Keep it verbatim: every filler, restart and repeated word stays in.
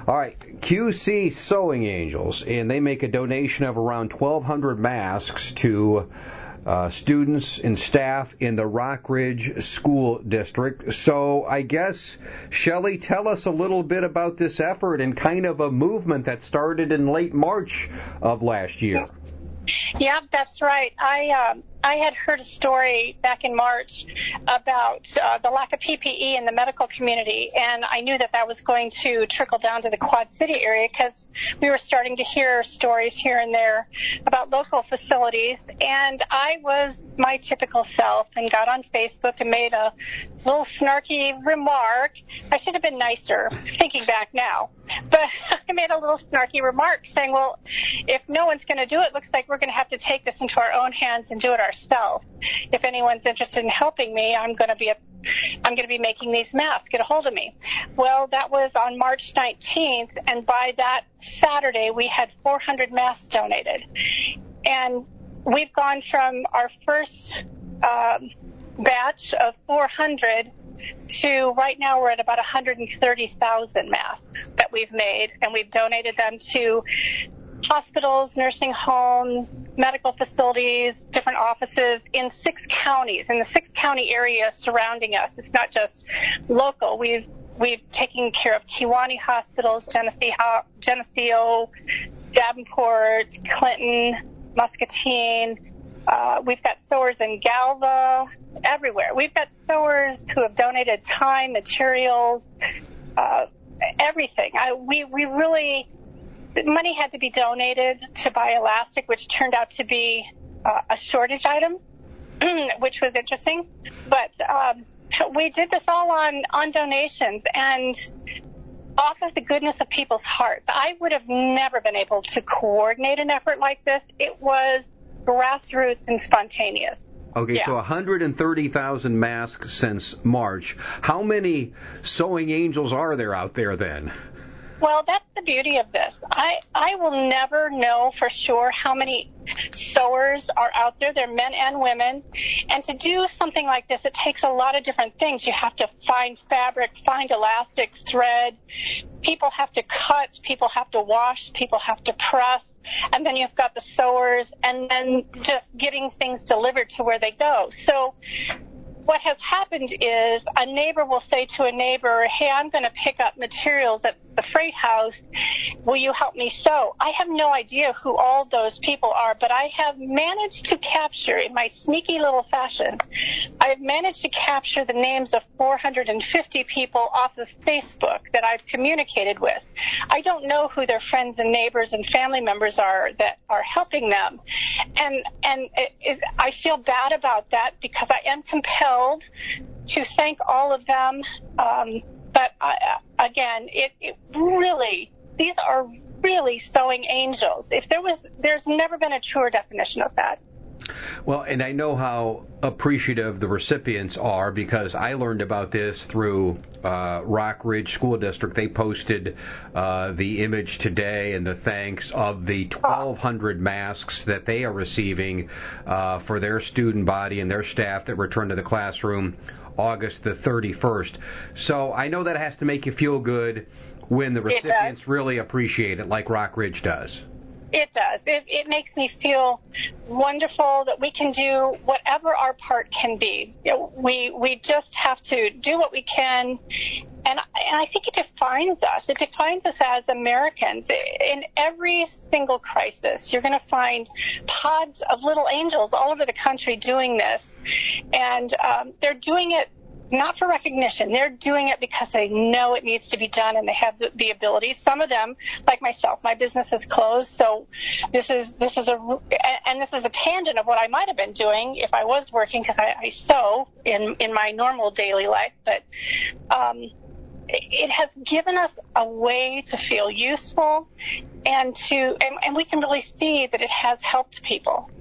All right, Q C Sewing Angels, and they make a donation of around twelve hundred masks to uh, students and staff in the Rockridge School District. So I guess, Shelley, tell us a little bit about this effort and kind of a movement that started in late March of last year. Yeah, that's right. I um, I had heard a story back in March about uh, the lack of P P E in the medical community, and I knew that that was going to trickle down to the Quad City area because we were starting to hear stories here and there about local facilities, and I was my typical self and got on Facebook and made a little snarky remark. I should have been nicer, thinking back now, but I made a little snarky remark saying, well, if no one's going to do it, it looks like we're going to have to take this into our own hands and do it ourselves. If anyone's interested in helping me, I'm going to be a, I'm going to be making these masks. Get a hold of me. Well, that was on March nineteenth, and by that Saturday, we had four hundred masks donated. And we've gone from our first um, batch of four hundred to right now we're at about one hundred thirty thousand masks that we've made, and we've donated them to hospitals, nursing homes, medical facilities, different offices in six counties, in the six county area surrounding us. It's not just local. We've we've taken care of Kewanee hospitals, Geneseo, Geneseo, Davenport, Clinton, Muscatine. Uh, we've got sewers in Galva, everywhere. We've got sewers who have donated time, materials, uh, everything. I, we we really. Money had to be donated to buy elastic, which turned out to be uh, a shortage item, which was interesting. But um, we did this all on, on donations and off of the goodness of people's hearts. I would have never been able to coordinate an effort like this. It was grassroots and spontaneous. Okay, yeah. So one hundred thirty thousand masks since March. How many sewing angels are there out there then? Well, that's the beauty of this. I, I will never know for sure how many sewers are out there. They're men and women. And to do something like this, it takes a lot of different things. You have to find fabric, find elastic, thread. People have to cut. People have to wash. People have to press. And then you've got the sewers and then just getting things delivered to where they go. So what has happened is a neighbor will say to a neighbor, hey, I'm going to pick up materials at the freight house. Will you help me sew? I have no idea who all those people are, but I have managed to capture, in my sneaky little fashion, I've managed to capture the names of four hundred fifty people off of Facebook that I've communicated with. I don't know who their friends and neighbors and family members are that are helping them. And, and it, it, I feel bad about that because I am compelled to thank all of them. Um, but I, again, it, it really, these are really sewing angels. If there was, there's never been a truer definition of that. Well, and I know how appreciative the recipients are because I learned about this through uh, Rockridge School District. They posted uh, the image today and the thanks of the twelve hundred masks that they are receiving uh, for their student body and their staff that return to the classroom August the thirty-first. So I know that has to make you feel good when the recipients really appreciate it like Rockridge does. It does. It, it makes me feel wonderful that we can do whatever our part can be. You know, we we just have to do what we can, and, and I think it defines us. It defines us as Americans. In every single crisis, you're going to find pods of little angels all over the country doing this, and um, they're doing it not for recognition. They're doing it because they know it needs to be done and they have the, the ability. Some of them, like myself, my business is closed, so this is this is a and this is a tangent of what I might have been doing if I was working because I, I sew in in my normal daily life. But um, it has given us a way to feel useful and to and, and we can really see that it has helped people.